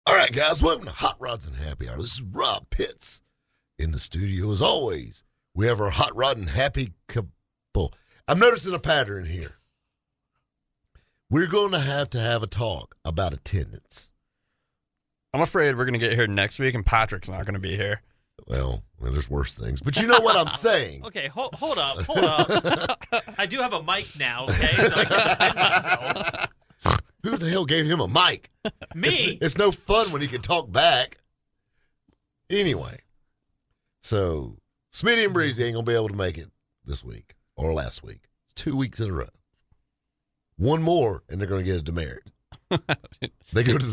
All right, guys, welcome to Hot Rods and Happy Hour. This is Rob Pitts in the studio. As always, we have our Hot Rod and Happy couple. I'm noticing a pattern here. We're going to have a talk about attendance. I'm afraid we're going to get here next week and Patrick's not going to be here. Well, there's worse things. But you know what I'm saying. Okay, hold up. I do have a mic now, okay? So I can defend myself. Who the hell gave him a mic? Me! It's no fun when he can talk back. Anyway, so Smitty and Breezy ain't going to be able to make it this week or last week. It's 2 weeks in a row. One more, and they're going to get a demerit. They go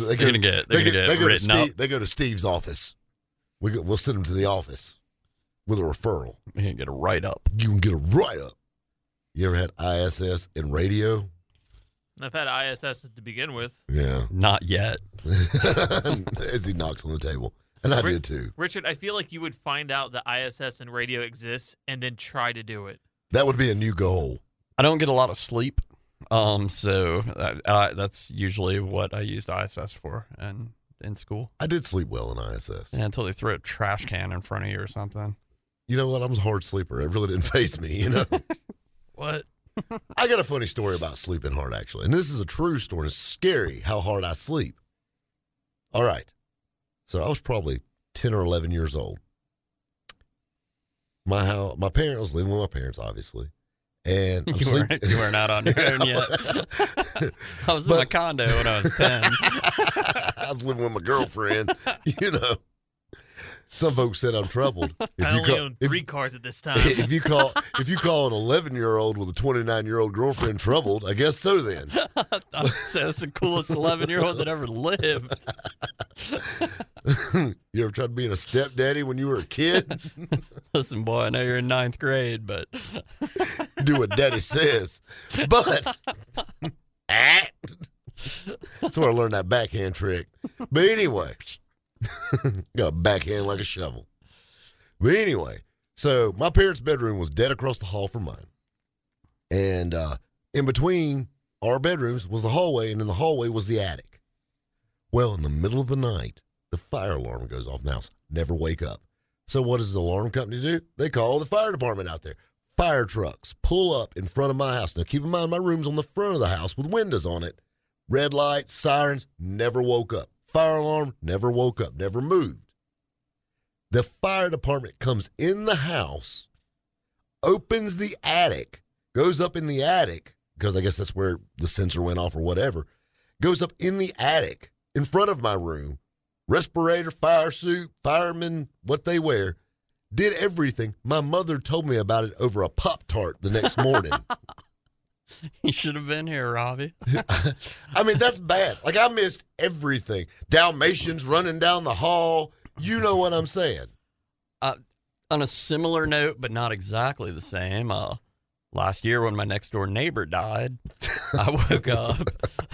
to Steve's office. We'll send them to the office with a referral. You can get a write-up. You can get a write-up. You ever had ISS in radio? I've had ISS to begin with. Yeah. Not yet. As he knocks on the table. And I did too. Richard, I feel like you would find out that ISS and radio exists and then try to do it. That would be a new goal. I don't get a lot of sleep, so that's usually what I used ISS for and in school. I did sleep well in ISS. Yeah, until they threw a trash can in front of you or something. You know what? I was a hard sleeper. It really didn't faze me, you know? What? I got a funny story about sleeping hard, actually. And this is a true story. It's scary how hard I sleep. All right. So I was probably 10 or 11 years old. My parents, I was living with my parents, obviously. And you weren't out on your own yet. I was in my condo when I was 10. I was living with my girlfriend, you know. Some folks said I'm troubled. I only own 3 cars at this time. If you call an 11-year-old with a 29-year-old girlfriend troubled, I guess so then. I would say that's the coolest 11-year-old that ever lived. You ever tried to be a stepdaddy when you were a kid? Listen, boy, I know you're in 9th grade, but do what daddy says. But that's where I learned that backhand trick. But anyway, got a backhand like a shovel. But anyway, so my parents' bedroom was dead across the hall from mine. And in between our bedrooms was the hallway, and in the hallway was the attic. Well, in the middle of the night, the fire alarm goes off in the house. Never wake up. So what does the alarm company do? They call the fire department out there. Fire trucks pull up in front of my house. Now, keep in mind, my room's on the front of the house with windows on it. Red lights, sirens, never woke up. Fire alarm, never woke up, never moved. The fire department comes in the house, opens the attic, goes up in the attic, because I guess that's where the sensor went off or whatever, goes up in the attic in front of my room, respirator, fire suit, fireman, what they wear, did everything. My mother told me about it over a Pop-Tart the next morning. You should have been here, Robbie. I mean, that's bad. Like, I missed everything. Dalmatians running down the hall. You know what I'm saying. On a similar note, but not exactly the same, last year when my next door neighbor died, I woke up.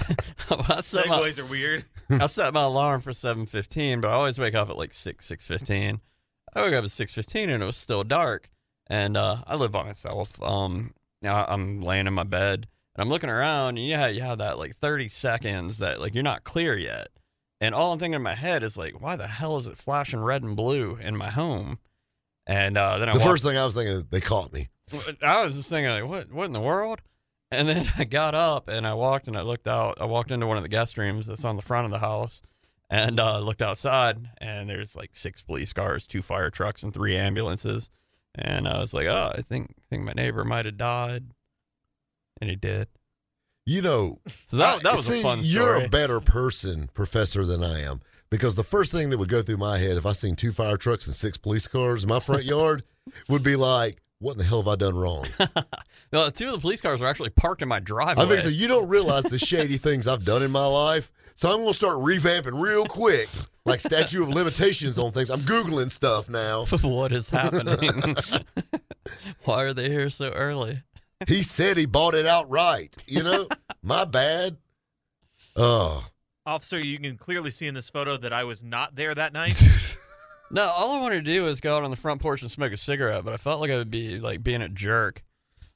Segues are weird. I set my alarm for 7:15, but I always wake up at like 6:15. I woke up at 6:15 and it was still dark. And I live by myself. Now I'm laying in my bed and I'm looking around, and you have that like 30 seconds that like you're not clear yet. And all I'm thinking in my head is like, why the hell is it flashing red and blue in my home? And then first thing I was thinking is they caught me. I was just thinking like, what in the world? And then I got up and I walked and I looked out. I walked into one of the guest rooms that's on the front of the house and looked outside, and there's like 6 police cars, 2 fire trucks, and 3 ambulances. And I was like, oh, I think my neighbor might have died. And he did. You know, so that was a fun story. You're a better person, Professor, than I am. Because the first thing that would go through my head if I seen 2 fire trucks and 6 police cars in my front yard would be like, what in the hell have I done wrong? No, 2 of the police cars were actually parked in my driveway. I mean, so you don't realize the shady things I've done in my life. So I'm going to start revamping real quick, like statute of limitations on things. I'm Googling stuff now. What is happening? Why are they here so early? He said he bought it outright. You know, my bad. Oh. Officer, you can clearly see in this photo that I was not there that night. No, all I wanted to do was go out on the front porch and smoke a cigarette, but I felt like I would be like being a jerk.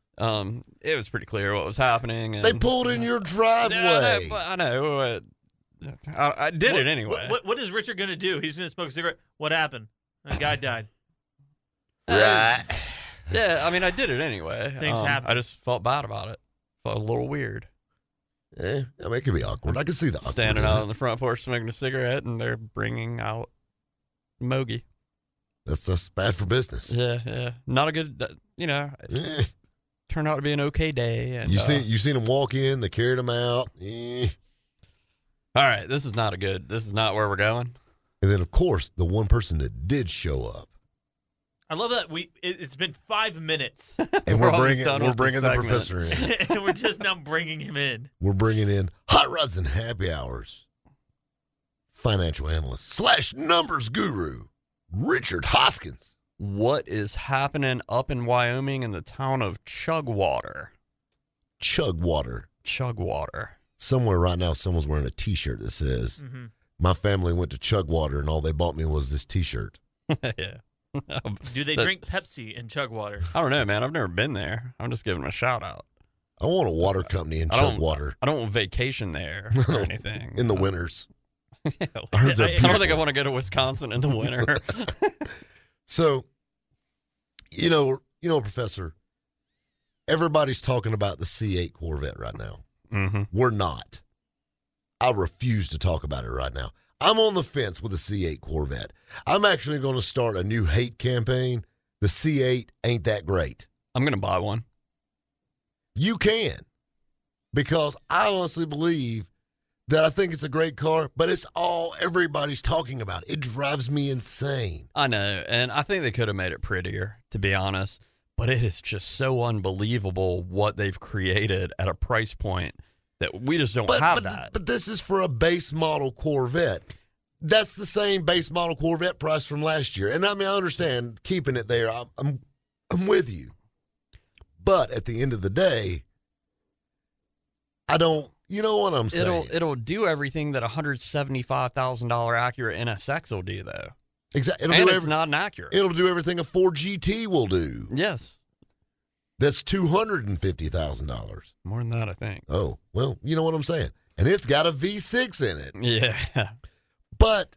It was pretty clear what was happening. And, they pulled in your driveway. I know. I did it anyway. What is Richard going to do? He's going to smoke a cigarette. What happened? A guy died. Right. Yeah, I mean, I did it anyway. Things happen. I just felt bad about it. Felt a little weird. I mean, it could be awkward. I can see the awkward. Standing out on the front porch smoking a cigarette, and they're bringing out Mogi. That's bad for business. Yeah. Not a good, Eh. turned out to be an okay day. And, You seen him walk in, they carried him out. Eh. all right, this is not where we're going. And then, of course, the one person that did show up. I love that it's been 5 minutes, And We're we're almost done bringing with the the segment. professor in. and we're just now bringing him in. We're bringing in Hot Rods and Happy Hours financial analyst / numbers guru, Richard Hoskins. What is happening up in Wyoming in the town of Chugwater? Chugwater. Chugwater. Somewhere right now, someone's wearing a T-shirt that says, Mm-hmm. my family went to Chugwater and all they bought me was this T-shirt. Yeah. Do they drink Pepsi and chug water? I don't know, man. I've never been there. I'm just giving them a shout out. I want a water company in I don't- Chugwater I don't want vacation there or anything. in the winters. Yeah, I heard they're I don't think I beautiful. want to go to Wisconsin in the winter. So, Professor, everybody's talking about the C8 Corvette right now. Mm-hmm. We're not. I refuse to talk about it right now. I'm on the fence with the C8 Corvette. I'm actually going to start a new hate campaign. The C8 ain't that great. I'm going to buy one. You can. Because I honestly believe that I think it's a great car, but it's all everybody's talking about. It drives me insane. I know, and I think they could have made it prettier, to be honest. But it is just so unbelievable what they've created at a price point that we just don't have that. But this is for a base model Corvette. That's the same base model Corvette price from last year. And I mean, I understand keeping it there. I'm with you. But at the end of the day, I don't. You know what I'm saying? It'll do everything that a $175,000 Acura NSX will do, though. Exactly. And it's not an Acura. It'll do everything a Ford GT will do. Yes. That's $250,000. More than that, I think. Oh, well, you know what I'm saying. And it's got a V6 in it. Yeah. But,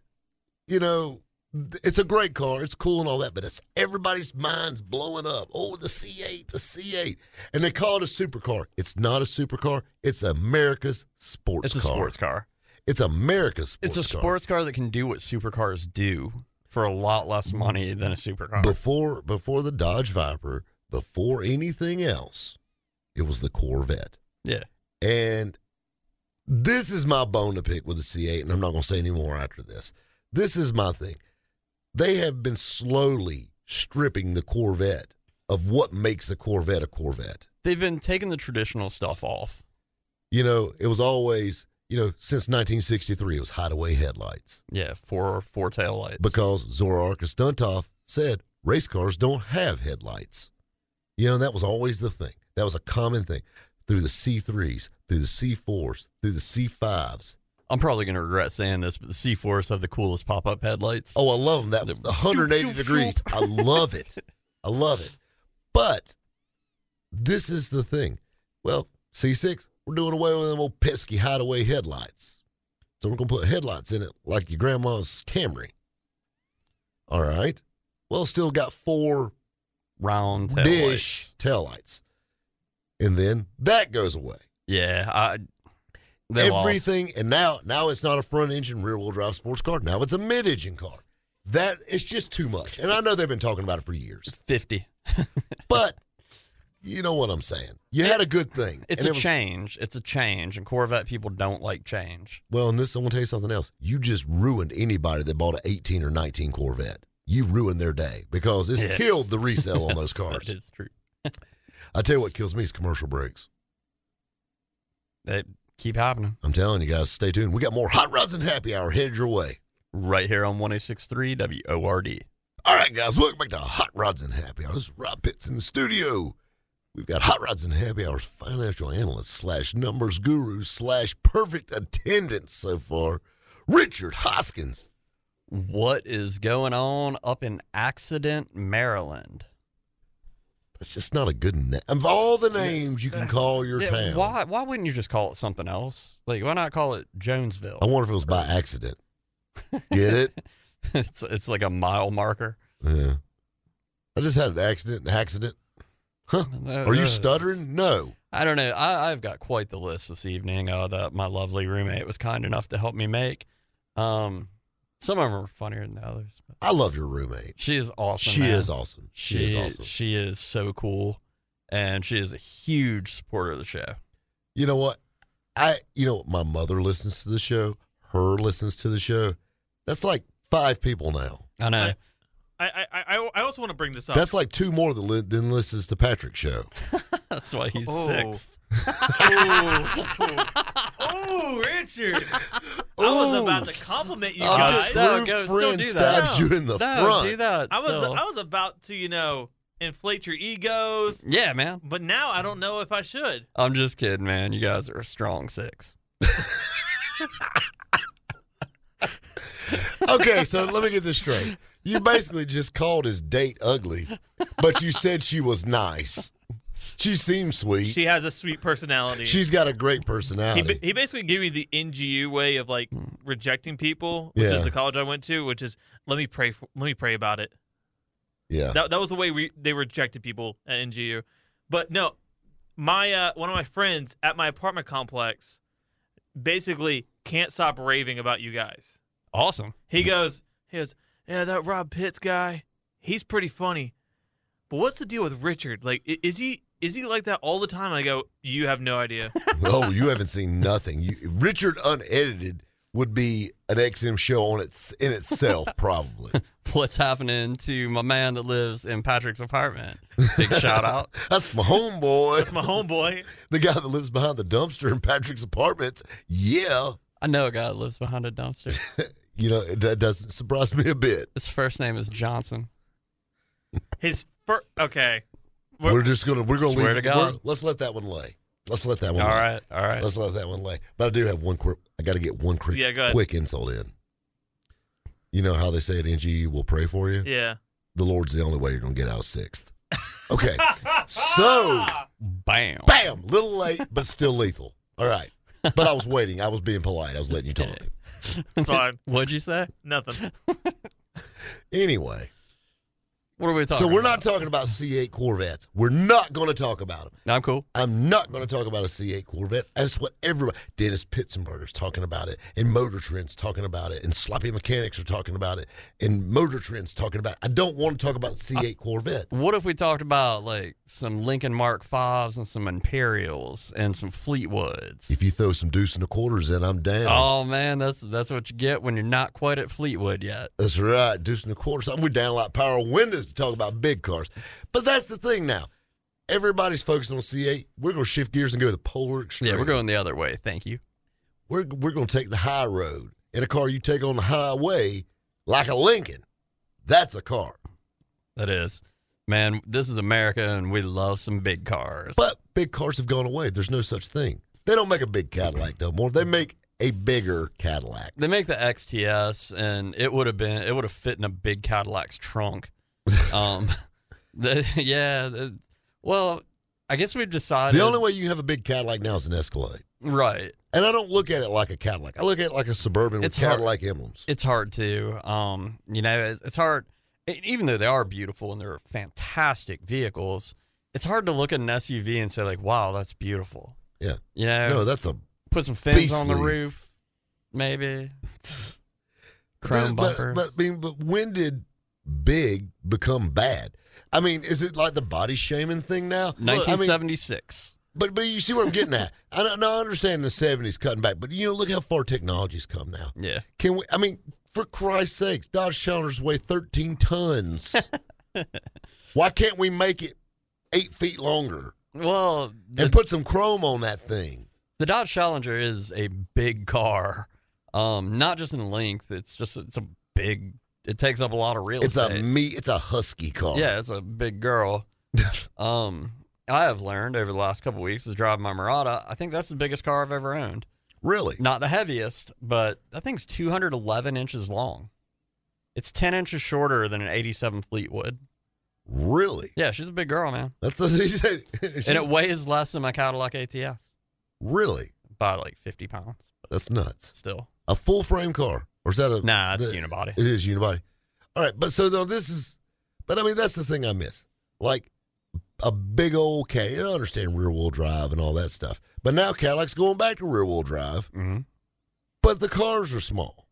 it's a great car. It's cool and all that, but it's everybody's mind's blowing up. Oh, the C8. And they call it a supercar. It's not a supercar. It's America's sports car. It's a sports car. It's America's sports car. It's a sports car that can do what supercars do for a lot less money than a supercar. Before the Dodge Viper, before anything else, it was the Corvette. Yeah. And this is my bone to pick with the C8, and I'm not going to say any more after this. This is my thing. They have been slowly stripping the Corvette of what makes a Corvette a Corvette. They've been taking the traditional stuff off. It was always, since 1963, it was hideaway headlights. Yeah, four tail lights. Because Zora Arkus-Duntov said race cars don't have headlights. That was always the thing. That was a common thing. Through the C3s, through the C4s, through the C5s. I'm probably going to regret saying this, but the C4s have the coolest pop-up headlights. Oh, I love them. That 180 degrees. I love it. I love it. But this is the thing. Well, C6, we're doing away with them old pesky hideaway headlights. So we're going to put headlights in it like your grandma's Camry. All right. Well, still got 4 round tail dish taillights. And then that goes away. Yeah. Everything. Lost. And now it's not a front engine rear wheel drive sports car. Now it's a mid engine car. That it's just too much. And I know they've been talking about it for years. 50. But you know what I'm saying. You had a good thing. It's change. It's a change. And Corvette people don't like change. Well, and this, I'm going to tell you something else. You just ruined anybody that bought an 18 or 19 Corvette. You ruined their day because it's killed the resale on those cars. It's true. I tell you what kills me is commercial brakes. They keep happening. I'm telling you guys, stay tuned. We got more Hot Rods and Happy Hour headed your way. Right here on 106.3 WORD. All right, guys, welcome back to Hot Rods and Happy Hour. This is Rob Pitts in the studio. We've got Hot Rods and Happy Hour's financial analyst / numbers guru / perfect attendance so far, Richard Hoskins. What is going on up in Accident, Maryland? It's just not a good name. Of all the names you can call your town, Why wouldn't you just call it something else? Like, why not call it Jonesville? I wonder if it was by accident. Get it? It's like a mile marker. Yeah. I just had an accident. Huh? Are you stuttering? No. I don't know. I've got quite the list this evening that my lovely roommate was kind enough to help me make. Some of them are funnier than the others. But I love your roommate. she is awesome. She man. is awesome. She is awesome. She is so cool, and she is a huge supporter of the show. You know what? My mother listens to the show. Her listens to the show. That's like 5 people now. I know. I also want to bring this up. That's like 2 more than listens to Patrick's show. That's why he's 6th. Oh, Richard! I was about to compliment you Oh, guys. no, True still friend do that. stabs you in the No, front. do that. I still. was about to, inflate your egos, Yeah, man. but now I don't know if I should. I'm just kidding, man. You guys are a strong 6. Okay, so let me get this straight. You basically just called his date ugly, but you said she was nice. She seems sweet. She has a sweet personality. She's got a great personality. He basically gave me the NGU way of like rejecting people, which Yeah. is the college I went to, which is let me pray about it. Yeah. That was the way they rejected people at NGU. But no, my one of my friends at my apartment complex basically can't stop raving about you guys. Awesome. He goes, yeah, that Rob Pitts guy, he's pretty funny. But what's the deal with Richard? Like, is he like that all the time? I go, you have no idea. Oh, you haven't seen nothing. Richard Unedited would be an XM show in itself, probably. What's happening to my man that lives in Patrick's apartment? Big shout out. That's my homeboy. That's my homeboy. The guy that lives behind the dumpster in Patrick's apartments. Yeah. I know a guy that lives behind a dumpster. That doesn't surprise me a bit. His first name is Johnson. Okay. We're gonna Swear leave. to God. Let's let that one lay. Let's let that one All lay. right. Let's let that one lay. But I do have one quick. I got to get one quick, Yeah, go ahead. quick insult in. You know how they say at NGU, we'll pray for you. Yeah. The Lord's the only way you're gonna get out of 6th. Okay, so Bam. bam, little late, but still lethal. All right, but I was waiting. I was being polite. I was letting you talk. It's fine. What'd you say? Nothing. Anyway, What are we talking so about? we're not talking about C8 Corvettes. We're not going to talk about them. I'm cool. I'm not going to talk about a C8 Corvette. That's what everybody, Dennis Pitzenberger's talking about it, and Motor Trend's talking about it, and Sloppy Mechanics are talking about it, and Motor Trend's talking about it. I don't want to talk about the C8 Corvette. What if we talked about like some Lincoln Mark 5s and some Imperials and some Fleetwoods? If you throw some deuce and a quarters in, I'm down. Oh man, that's what you get when you're not quite at Fleetwood yet. That's right, deuce and a quarter. We're down like Power Windows to talk about big cars. But that's the thing now. Everybody's focused on C8. We're going to shift gears and go to the polar extreme. Yeah, we're going the other way. Thank you. We're going to take the high road. In a car you take on the highway, like a Lincoln, that's a car. That is. Man, this is America, and we love some big cars. But big cars have gone away. There's no such thing. They don't make a big Cadillac no more. They make a bigger Cadillac. They make the XTS, and it would have fit in a big Cadillac's trunk. Well, I guess we've decided. The only way you can have a big Cadillac now is an Escalade. Right. And I don't look at it like a Cadillac. I look at it like a Suburban with It's hard. Cadillac emblems. It's hard to, it's hard, even though they are beautiful and they're fantastic vehicles, it's hard to look at an SUV and say like, wow, that's beautiful. Yeah. No, that's a put some fins on the beastly- roof, maybe. Chrome bumpers. But when did big become bad? I mean, is it like the body shaming thing now? 1976. But you see where I'm getting at. I understand the 70s cutting back, but look how far technology's come now. Yeah. Can we? I mean, for Christ's sakes, Dodge Challengers weigh 13 tons. Why can't we make it 8 feet longer Well, and put some chrome on that thing? the Dodge Challenger is a big car, not just in length. It's a big. It takes up a lot of real estate. It's a husky car. Yeah, it's a big girl. I have learned over the last couple of weeks is driving my Murata. I think that's the biggest car I've ever owned. Really? Not the heaviest, but that thing's 211 inches long. It's 10 inches shorter than an 87 Fleetwood. Really? Yeah, she's a big girl, man. That's what he said. And it weighs less than my Cadillac ATS Really? by like 50 pounds. That's nuts. Still. A full frame car, or is that a? Nah, it's unibody. It is unibody. All right, but so though this is, but I mean that's the thing I miss, like a big old Cadillac. I understand rear wheel drive and all that stuff, but now Cadillac's going back to rear wheel drive, but the cars are small.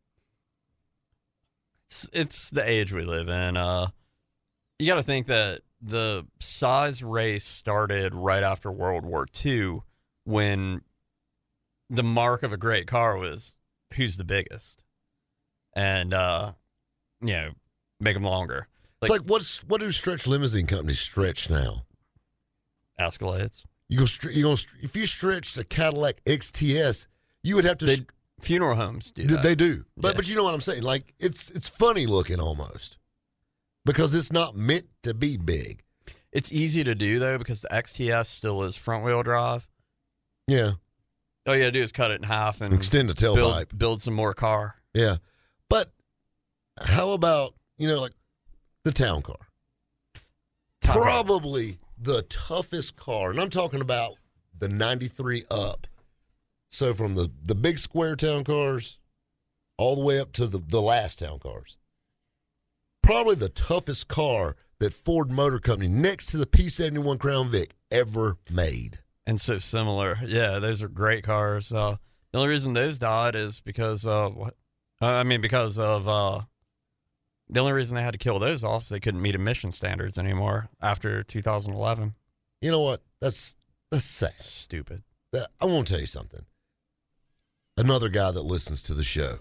It's the age we live in. You got to think that the size race started right after World War II, when the mark of a great car was who's the biggest, and make them longer. It's like what do stretch limousine companies stretch now? Escalades. If you stretched a Cadillac XTS, you would have to. Funeral homes do that. They do, Yeah. but you know what I'm saying? Like it's funny looking almost, because it's not meant to be big. It's easy to do though, because the XTS still is front wheel drive. Yeah, All you gotta do is cut it in half and extend the tailpipe. build some more car. Yeah, but how about like the town car? Probably the toughest car, and I'm talking about the 93 up. So from the big square town cars all the way up to the last town cars. Probably the toughest car that Ford Motor Company, next to the P71 Crown Vic, ever made. And so similar. Yeah, those are great cars. The only reason those died is because the only reason they had to kill those off is they couldn't meet emission standards anymore after 2011. You know what? That's sad. Stupid. I want to tell you something. Another guy that listens to the show.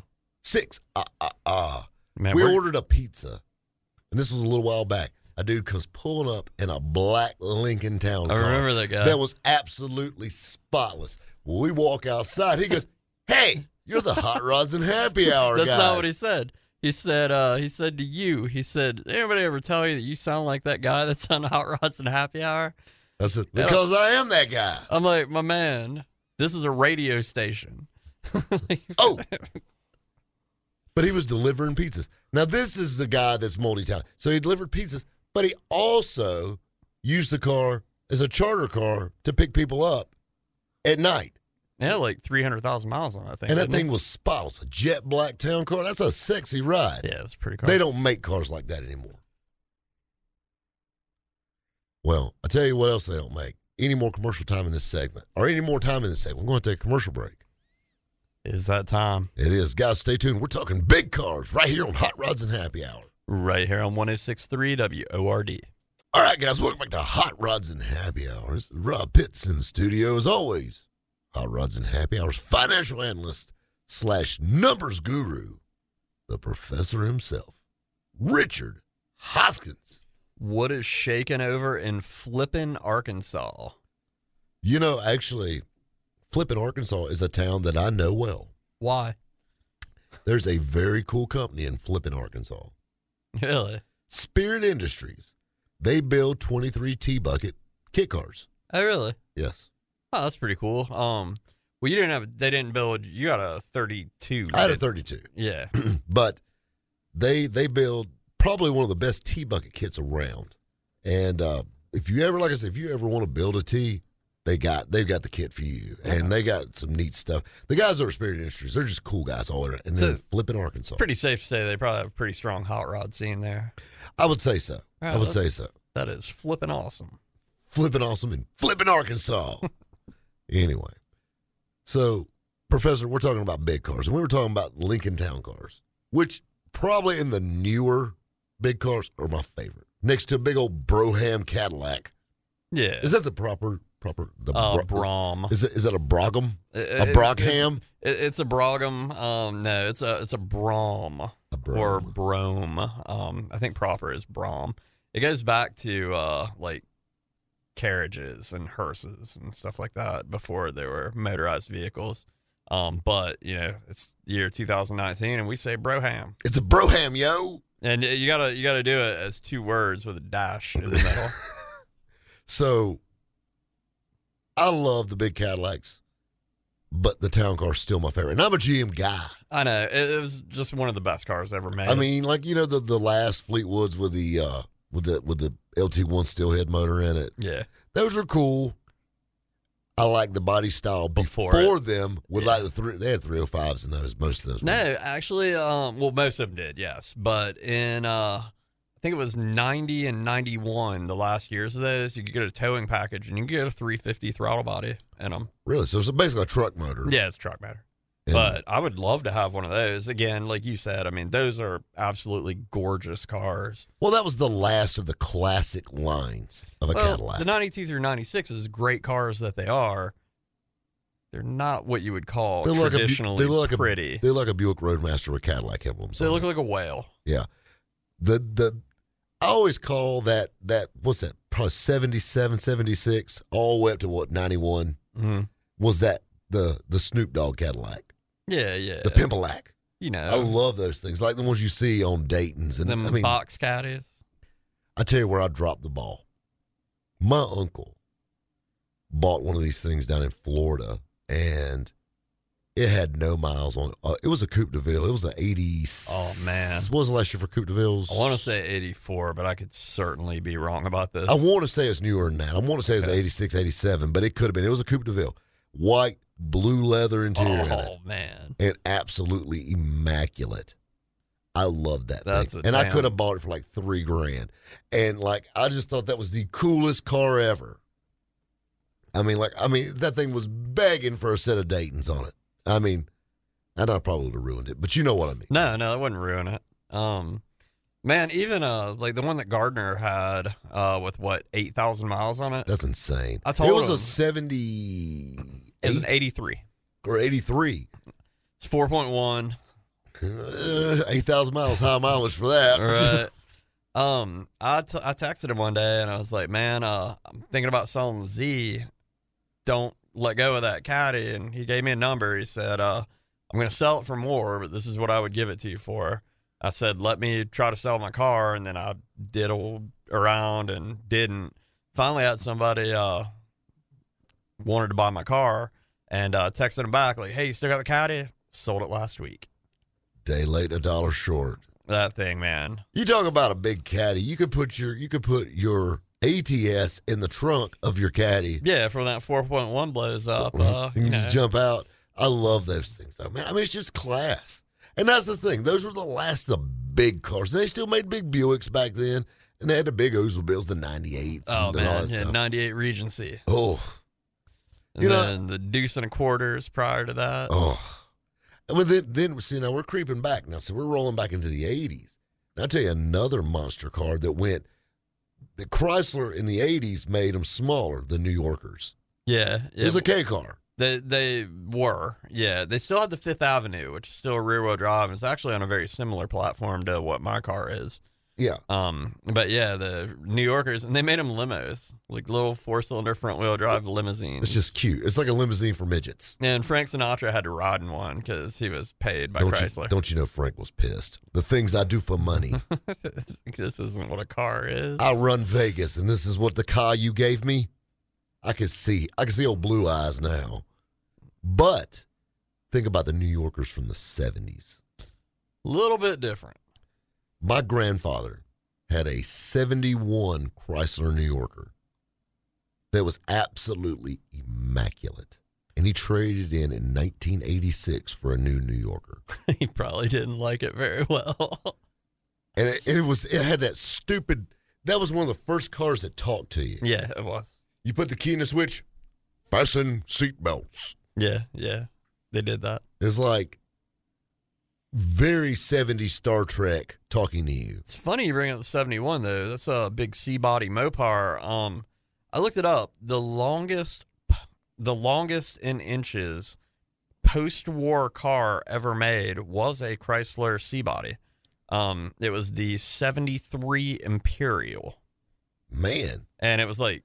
Man, we ordered a pizza, and this was a little while back. A dude comes pulling up in a black Lincoln Town car. I remember that guy. That was absolutely spotless. Well, we walk outside. He goes, "Hey, you're the Hot Rods and Happy Hour guys." That's not what he said. He said to you, he said, "Anybody ever tell you that you sound like that guy that's on Hot Rods and Happy Hour?" I said, "Because I am that guy." I'm like, my man, this is a radio station. Oh. But he was delivering pizzas. Now, this is the guy that's multi-talented. So he delivered pizzas, but he also used the car as a charter car to pick people up at night. Yeah, like 300,000 miles on that thing. And that didn't thing was spotless. A jet black town car. That's a sexy ride. it? Yeah, it's pretty cool. They don't make cars like that anymore. Well, I'll tell you what else they don't make. Any more commercial time in this segment, or any more time in this segment. We're going to take a commercial break. Is that time? It is. Guys, stay tuned. We're talking big cars right here on Hot Rods and Happy Hour. Right here on 106.3 WORD. All right, guys, welcome back to Hot Rods and Happy Hours. Rob Pitts in the studio, as always. Hot Rods and Happy Hours financial analyst / numbers guru, the professor himself, Richard Hoskins. What is shaking over in Flippin, Arkansas? You know, actually, Flippin, Arkansas is a town that I know well. Why? There's a very cool company in Flippin, Arkansas. Really? Spirit Industries. They build 23 T-bucket kit cars. Oh, really? Yes. Oh, that's pretty cool. Well, they didn't build, you got a 32. I had a 32. Yeah. But they build probably one of the best T-bucket kits around. And if you ever want to build a T, they've got the kit for you. And they got some neat stuff. The guys over at Spirit Industries, they're just cool guys all around. And they're Flippin, Arkansas. Pretty safe to say they probably have a pretty strong hot rod scene there. I would say so. Right, I would say so. That is flipping awesome. Flippin' awesome and Flippin, Arkansas. Anyway, so, Professor, we're talking about big cars, and we were talking about Lincoln Town cars, which probably in the newer big cars are my favorite. Next to a big old Brougham Cadillac. Yeah. Is that the proper Brougham. Is that a Brougham? A Brockham? It's a Brougham. No, it's a Brougham. Or Brougham. I think proper is Brougham. It goes back to like carriages and hearses and stuff like that before they were motorized vehicles. But it's the year 2019 and we say Brougham. It's a Brougham, yo. And you gotta do it as two words with a dash in the middle. So I love the big Cadillacs, but the town car's still my favorite. And I'm a GM guy. I know. It was just one of the best cars ever made. I mean, like, the last Fleetwoods with the with the LT1 steelhead motor in it. Yeah. Those are cool. I like the body style before them. With like they had 305s in those. Most of those. No, actually, well, most of them did, yes. But in I think it was 90 and 91, the last years of those, you could get a towing package and you could get a 350 throttle body in them. Really? So it's basically a truck motor. Yeah, it's truck motor. But I would love to have one of those. Again, like you said, I mean, those are absolutely gorgeous cars. Well, that was the last of the classic lines of a Cadillac. The 92 through 96s, great cars that they are, they're not what you would call traditionally pretty. They look like a Buick Roadmaster with Cadillac emblems. They look like a whale. Yeah. I always call that what's that? Probably 77, 76, all the way up to 91. Mm-hmm. Was that the Snoop Dogg Cadillac? Yeah, yeah. The Pimpalac. You know. I love those things, like the ones you see on Dayton's. And them box caddies. I tell you where I dropped the ball. My uncle bought one of these things down in Florida, and it had no miles on it. It was a Coupe de Ville. It was an 80. Oh, man. What was the last year for Coupe de Villes? I want to say 84, but I could certainly be wrong about this. I want to say it's newer than that. I want to say it's 86, 87, but it could have been. It was a Coupe de Ville. White, blue leather interior in it. Oh, man. And absolutely immaculate. I love that thing. And I could have bought it for like $3,000. And I just thought that was the coolest car ever. I mean, that thing was begging for a set of Daytons on it. I mean, and I probably would have ruined it, but you know what I mean. No, that wouldn't ruin it. Man, even like the one that Gardner had with 8,000 miles on it. That's insane. I told him. It was a 70. It was an 83. Or 83. It's 4.1. 8,000 miles, high mileage for that. Right. I texted him one day and I was like, man, I'm thinking about selling the Z. Don't let go of that Caddy. And he gave me a number. He said, I'm going to sell it for more, but this is what I would give it to you for. I said, let me try to sell my car. And then I diddled around and didn't. Finally had somebody wanted to buy my car and texted him back like, hey, you still got the Caddy? Sold it last week. Day late, $1 short. That thing, man. You talk about a big Caddy. You could put your ATS in the trunk of your Caddy. Yeah, for that 4.1 blows up. You just jump out. I love those things, though, man. I mean, it's just class. And that's the thing. Those were the last of the big cars. And they still made big Buicks back then. And they had the big Oldsmobiles, the 98s. Oh, and man. all that stuff. 98 Regency. Oh. And then the deuce and a quarters prior to that. Oh. I mean, then see, now we're creeping back now. So we're rolling back into the 80s. And I'll tell you another monster car that went. The Chrysler in the 80s made them smaller, the New Yorkers. Yeah. It was a K car. They were. Yeah. They still had the Fifth Avenue, which is still a rear-wheel drive. It's actually on a very similar platform to what my car is. Yeah. But yeah, the New Yorkers, and they made them limos, like little 4-cylinder front-wheel drive limousines. It's just cute. It's like a limousine for midgets. And Frank Sinatra had to ride in one because he was paid by Chrysler. Don't you know Frank was pissed? The things I do for money. This isn't what a car is. I run Vegas, and this is what the car you gave me. I can see old Blue Eyes now. But think about the New Yorkers from the 70s. A little bit different. My grandfather had a 71 Chrysler New Yorker that was absolutely immaculate. And he traded in 1986 for a new New Yorker. He probably didn't like it very well. And it had that stupid, that was one of the first cars that talked to you. Yeah, it was. You put the key in the switch, fasten seatbelts. Yeah. They did that. It's like very 70s Star Trek talking to you. It's funny you bring up the 71, though. That's a big C-body Mopar. I looked it up. The longest in inches post-war car ever made was a Chrysler C-body. It was the 73 Imperial. Man. And it was like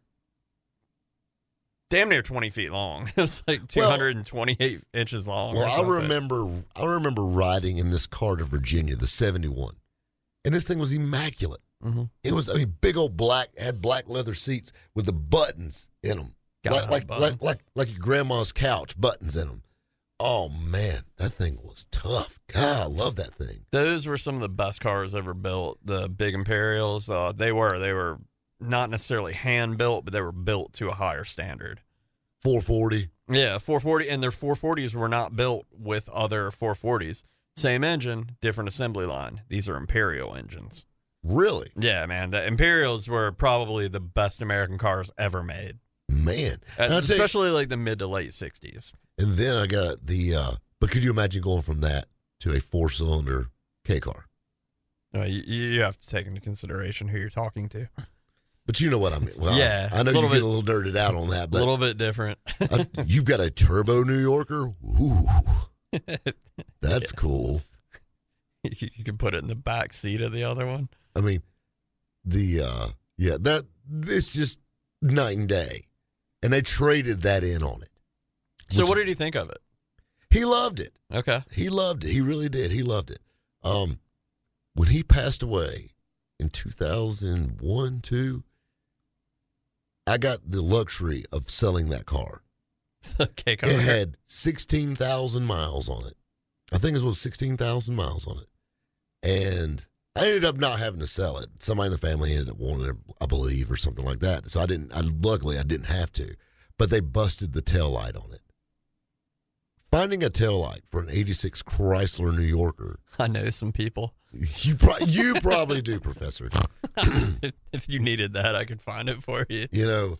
damn near 20 feet long. It was like 228 inches long. Well, I remember riding in this car to Virginia, the 71. And this thing was immaculate. Mm-hmm. It was, big old had black leather seats with the buttons in them. Like your grandma's couch, buttons in them. Oh man, that thing was tough. God, I love that thing. Those were some of the best cars ever built. The big Imperials. They were not necessarily hand built, but they were built to a higher standard. 440. Yeah, 440, and their 440s were not built with other 440s. Same engine, different assembly line. These are Imperial engines. Really? Yeah, man. The Imperials were probably the best American cars ever made. Man. Especially like the mid to late 60s. And then I got but could you imagine going from that to a 4-cylinder K car? You have to take into consideration who you're talking to. But you know what I mean. Well, yeah. I know you get a little nerded out on that, but a little bit different. You've got a turbo New Yorker? Ooh. That's cool. You can put it in the back seat of the other one. I mean, it's just night and day. And they traded that in on it. So what did he think of it? He loved it. Okay. He loved it. He really did. He loved it. When he passed away in 2001, 2, I got the luxury of selling that car. Okay, it had 16,000 miles on it. I think it was 16,000 miles on it. And I ended up not having to sell it. Somebody in the family ended up wanting it, I believe, or something like that. So luckily I didn't have to. But they busted the taillight on it. Finding a taillight for an 86 Chrysler New Yorker. I know some people. You probably do, Professor. If you needed that, I could find it for you. You know,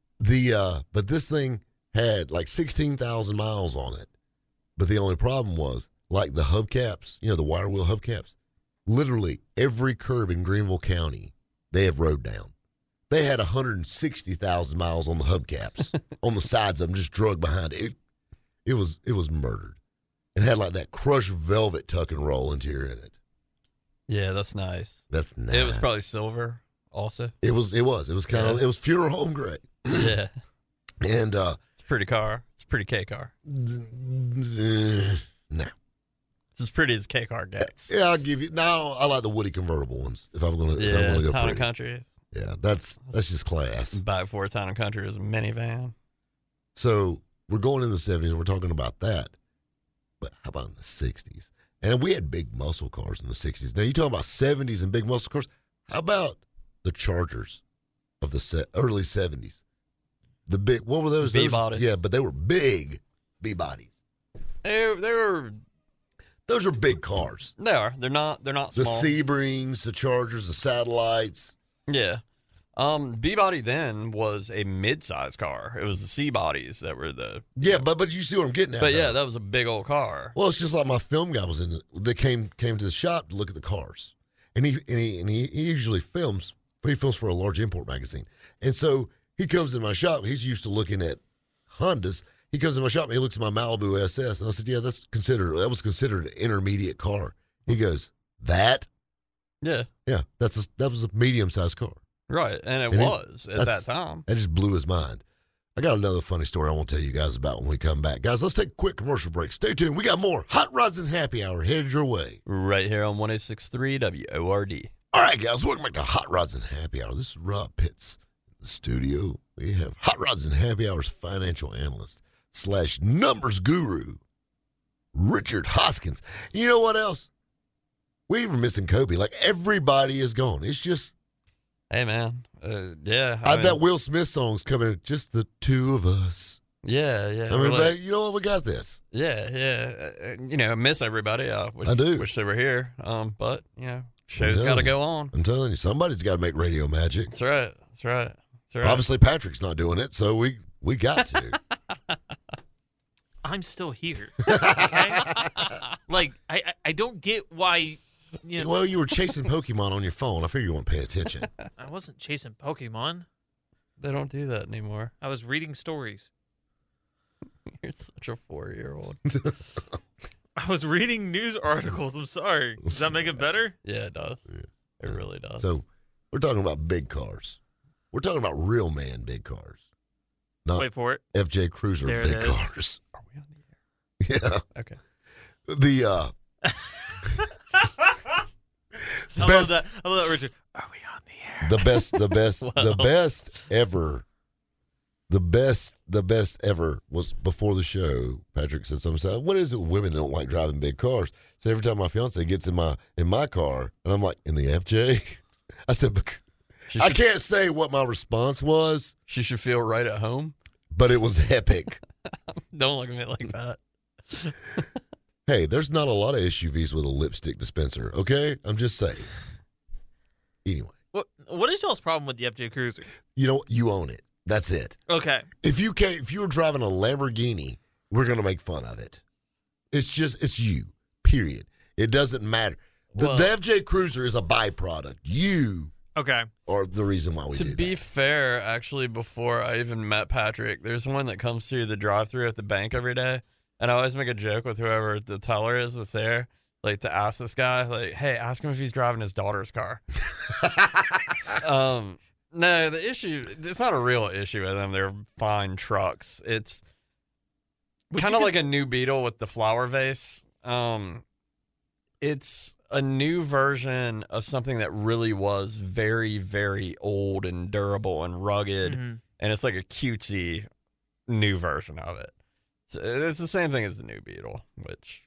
but this thing had like 16,000 miles on it. But the only problem was, like the hubcaps, the wire wheel hubcaps, literally every curb in Greenville County, they have rode down. They had 160,000 miles on the hubcaps, on the sides of them, just drug behind it. It was murdered. It had like that crushed velvet tuck and roll interior in it. Yeah, that's nice. That's nice. It was probably silver also. It was kind of, it was funeral home gray. Yeah. And, it's a pretty car. It's a pretty K car. No. It's as pretty as K car gets. Yeah, I'll give you. No, I like the Woody convertible ones. If I'm gonna, go Town pretty. and Country. Yeah, that's just class. Back before Town and Country was a minivan. So we're going in the 70s. We're talking about that, but how about in the 60s? And we had big muscle cars in the 60s. Now you talking about 70s and big muscle cars? How about the Chargers of the early 70s? The big, what were those? B-bodies. Yeah, but they were big B-bodies. They were. Those are big cars. They are. They're not small. The Sebrings, the Chargers, the Satellites. Yeah. B-body then was a mid-size car. It was the C-bodies that were the... Yeah, but you see what I'm getting at. But yeah, that was a big old car. Well, it's just like my film guy was they came to the shop to look at the cars. And he usually films. He films for a large import magazine. And so he comes in my shop. He's used to looking at Hondas. He comes in my shop and he looks at my Malibu SS. And I said, yeah, that was considered an intermediate car. He goes, that? Yeah. Yeah, that was a medium-sized car. Right, and it was at that time. That just blew his mind. I got another funny story I want to tell you guys about when we come back. Guys, let's take a quick commercial break. Stay tuned. We got more Hot Rods and Happy Hour headed your way. Right here on 106.3 WORD. All right, guys, welcome back to Hot Rods and Happy Hour. This is Rob Pitts in the studio. We have Hot Rods and Happy Hour's financial analyst / numbers guru, Richard Hoskins. You know what else? We even missing Kobe. Like, everybody is gone. It's just... Hey, man. Yeah. That Will Smith song's coming, just the two of us. Yeah, yeah. I mean, you know what? We got this. Yeah. I miss everybody. I do. Wish they were here. But, show's got to go on. I'm telling you, somebody's got to make radio magic. That's right. Obviously, Patrick's not doing it, so we got to. I'm still here. Okay? Like, I don't get why... Well, you were chasing Pokemon on your phone. I figured you weren't paying attention. I wasn't chasing Pokemon. They don't do that anymore. I was reading stories. You're such a 4-year-old. I was reading news articles. I'm sorry. Does that make it better? Yeah, it does. Yeah. It really does. So we're talking about big cars. We're talking about real man big cars. Not Wait for it. FJ Cruiser there big cars. Are we on the air? Yeah. Okay. I love that, Richard. Are we on the air? The best ever The best ever was before the show. Patrick said something. Said, "What is it? Women don't like driving big cars." So every time my fiance gets in my car, and I'm like, "In the FJ," I said, "I can't say what my response was." She should feel right at home. But it was epic. Don't look at me like that. Hey, there's not a lot of SUVs with a lipstick dispenser. Okay, I'm just saying. Anyway, what is y'all's problem with the FJ Cruiser? you know you own it. That's it. Okay. If you were driving a Lamborghini, we're gonna make fun of it. It's you. Period. It doesn't matter. The FJ Cruiser is a byproduct. You Okay. are the reason why we do To be that. fair, actually, before I even met Patrick, there's one that comes through the drive-thru at the bank every day, and I always make a joke with whoever the teller is that's there, like to ask this guy, like, "Hey, ask him if he's driving his daughter's car." No, the issue, it's not a real issue with them. They're fine trucks. It's kind of like a new Beetle with the flower vase. It's a new version of something that really was very, very old and durable and rugged, and it's like a cutesy new version of it. So it's the same thing as the new Beetle, which,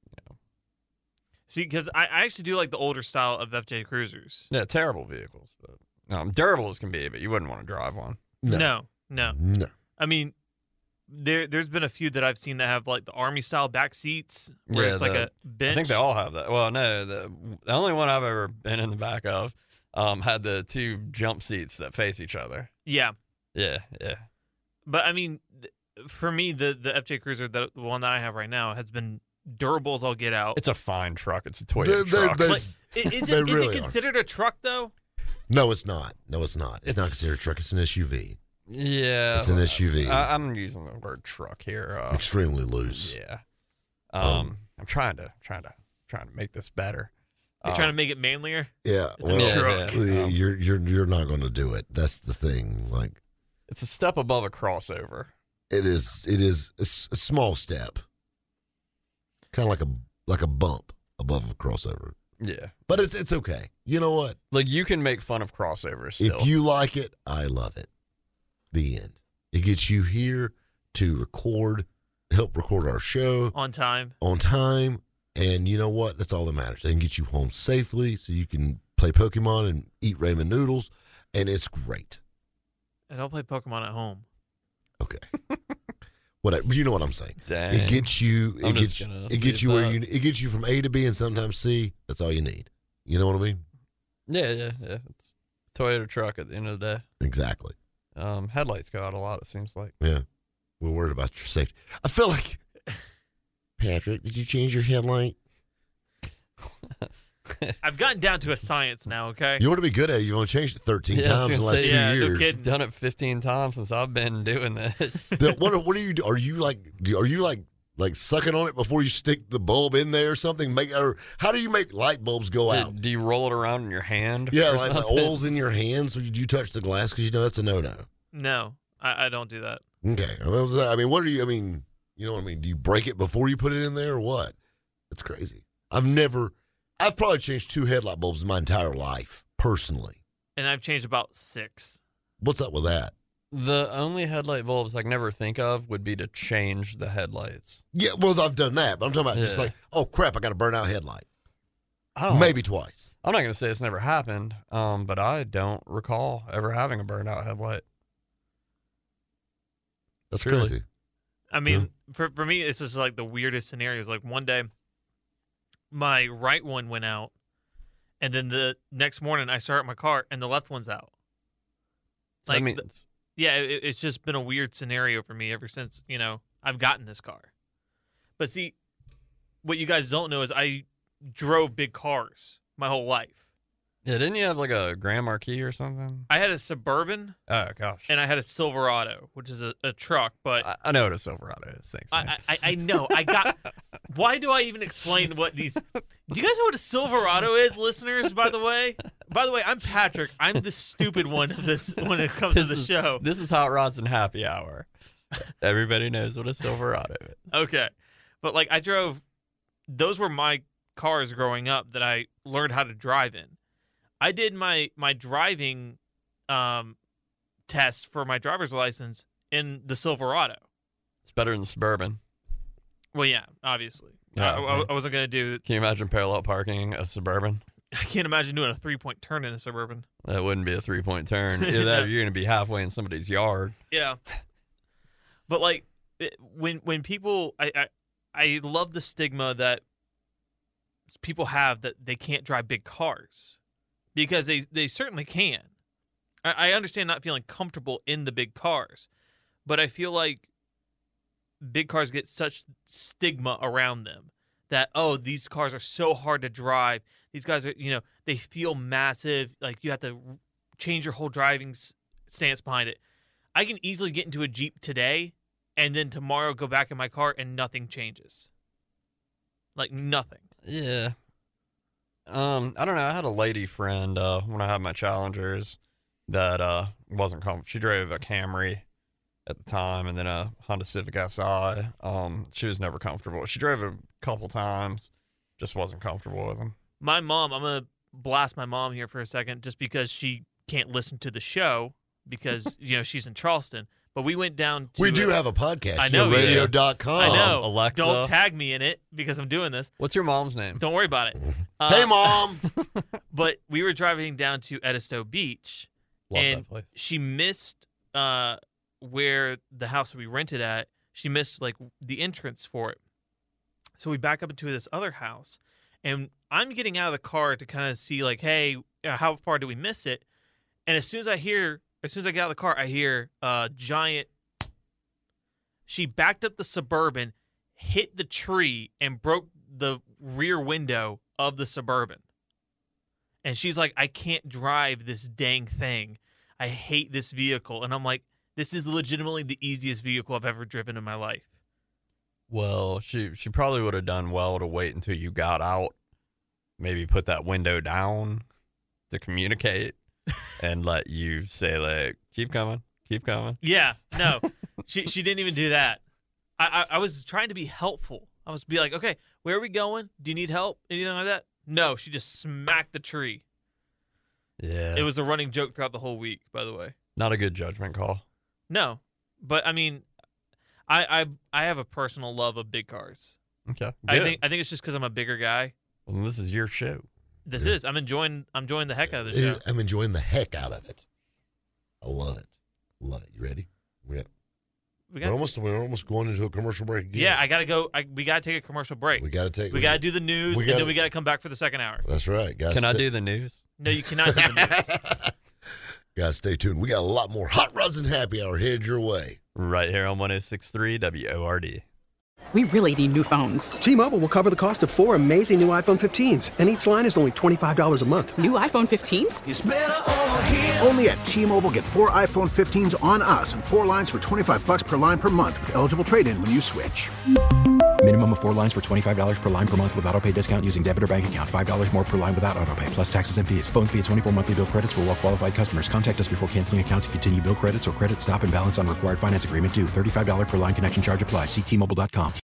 See, because I actually do like the older style of FJ Cruisers. yeah, terrible vehicles, but durable as can be, but you wouldn't want to drive one. No. No. I mean, there's been a few that I've seen that have like the army style back seats where Yeah, it's like a bench. I think they all have that. Well, no, the only one I've ever been in the back of had the two jump seats that face each other. Yeah. Yeah. But I mean, for me, the FJ Cruiser, the one that I have right now, has been durable as all get out. It's a fine truck. It's a Toyota truck. Like, is they it really considered a truck though? No, it's not. It's not considered a truck. It's an SUV. Yeah. It's an SUV. I'm using the word truck here. Extremely loose. Yeah. I'm trying to make this better. You're trying to make it manlier? Yeah. It's a truck. You're not going to do it. That's the thing. Like, it's a step above a crossover. it is a small step. Kind of like a bump above a crossover. Yeah. But it's okay. You know what? Like, you can make fun of crossovers still. If you like it, I love it. The end. It gets you here to help record our show On time. And you know what? That's all that matters. It can get you home safely so you can play Pokemon and eat ramen noodles. And it's great. I don't play Pokemon at home. Okay. Whatever. You know what I'm saying. Dang. It gets you. I'm It just gets gonna it gets leave you where that. it gets you from A to B and sometimes C. That's all you need. You know what I mean? Yeah. It's a Toyota truck at the end of the day. Exactly. Headlights go out a lot, it seems like. Yeah. We're worried about your safety. I feel like Patrick, did you change your headlight? I've gotten down to a science now, okay? You want to be good at it. You've only changed it 13 Yeah, I was times in the gonna last say, 2 yeah, no years. kidding. I've done it 15 times since I've been doing this. What do you do? Are you like sucking on it before you stick the bulb in there or something? Or how do you make light bulbs go out? Do you roll it around in your hand? Yeah, or like the something? oil's in your hands. So you touch the glass because you know that's a no-no. No, I don't do that. Okay. I mean, what are you? I mean, you know what I mean? Do you break it before you put it in there or what? That's crazy. I've probably changed 2 headlight bulbs in my entire life, personally. And I've changed about 6. What's up with that? The only headlight bulbs I can never think of would be to change the headlights. Yeah, well, I've done that, but I'm talking about just Yeah. like, oh crap, I got a burnt out headlight. I don't Maybe twice. I'm not going to say it's never happened, but I don't recall ever having a burned out headlight. That's Really? crazy. I mean, for me, it's just like the weirdest scenarios. Like one day, my right one went out, and then the next morning I start my car and the left one's out. So that Like, means yeah, it's just been a weird scenario for me ever since, I've gotten this car. But see, what you guys don't know is I drove big cars my whole life. yeah, didn't you have like a Grand Marquis or something? I had a Suburban Oh, gosh. and I had a Silverado, which is a truck, but I know what a Silverado is. Thanks, man. I know. I got. Why do I even explain what these? Do you guys know what a Silverado is, listeners? By the way, I'm Patrick. I'm the stupid one of this when it comes to the show. This is Hot Rods and Happy Hour. Everybody knows what a Silverado is. Okay, but like I drove. Those were my cars growing up that I learned how to drive in. I did my driving test for my driver's license in the Silverado. It's better than Suburban. Well, yeah, obviously. Yeah, I wasn't going to do. Can you imagine parallel parking a Suburban? I can't imagine doing a 3-point turn in a Suburban. That wouldn't be a 3-point turn. Either that or you're going to be halfway in somebody's yard. Yeah. But like when people, I love the stigma that people have that they can't drive big cars, because they certainly can. I understand not feeling comfortable in the big cars, but I feel like big cars get such stigma around them that, oh, these cars are so hard to drive. These guys are, they feel massive. Like, you have to change your whole driving stance behind it. I can easily get into a Jeep today and then tomorrow go back in my car and nothing changes. Like, nothing. Yeah. I don't know. I had a lady friend when I had my Challengers that wasn't comfortable. She drove a Camry at the time and then a Honda Civic Si. She was never comfortable. She drove a couple times, just wasn't comfortable with them. My mom, I'm going to blast my mom here for a second just because she can't listen to the show because, she's in Charleston. But we went down to... We do have a podcast. I know. Radio.com. I know. Alexa. Don't tag me in it because I'm doing this. What's your mom's name? Don't worry about it. Hey, Mom! But we were driving down to Edisto Beach, Love and that place. she missed where the house that we rented at. She missed, like, the entrance for it. So we back up into this other house, and I'm getting out of the car to kind of see, like, hey, how far do we miss it? And as soon as I get out of the car, I hear a giant. She backed up the Suburban, hit the tree, and broke the rear window of the Suburban. And she's like, I can't drive this dang thing. I hate this vehicle. And I'm like, this is legitimately the easiest vehicle I've ever driven in my life. Well, she probably would have done well to wait until you got out, maybe put that window down to communicate and let you say, like, keep coming. Yeah, no, she didn't even do that. I was trying to be helpful. I was be like, okay, where are we going? Do you need help? Anything like that? No, she just smacked the tree. Yeah. It was a running joke throughout the whole week, by the way. Not a good judgment call. No, but I mean, I have a personal love of big cars. Okay. I good. think it's just because I'm a bigger guy. Well, this is your show. This is. I'm enjoying the heck out of the show. I'm enjoying the heck out of it. I love it. Love it. You ready? We're almost going into a commercial break again. Yeah, I gotta go. We gotta take a commercial break. We gotta do the news, and then we gotta come back for the second hour. That's right, guys. Can I do the news? No, you cannot do the news. Guys, stay tuned. We got a lot more Hot Rods and Happy Hour headed your way. Right here on 106.3 WORD. We really need new phones. T-Mobile will cover the cost of 4 amazing new iPhone 15s, and each line is only $25 a month. New iPhone 15s? It's better over here. Only at T-Mobile, get 4 iPhone 15s on us and 4 lines for $25 per line per month with eligible trade-in when you switch. Minimum of 4 lines for $25 per line per month with autopay discount using debit or bank account. $5 more per line without autopay, plus taxes and fees. Phone fee at 24 monthly bill credits for well-qualified customers. Contact us before canceling account to continue bill credits or credit stop and balance on required finance agreement due. $35 per line connection charge applies. See T-Mobile.com.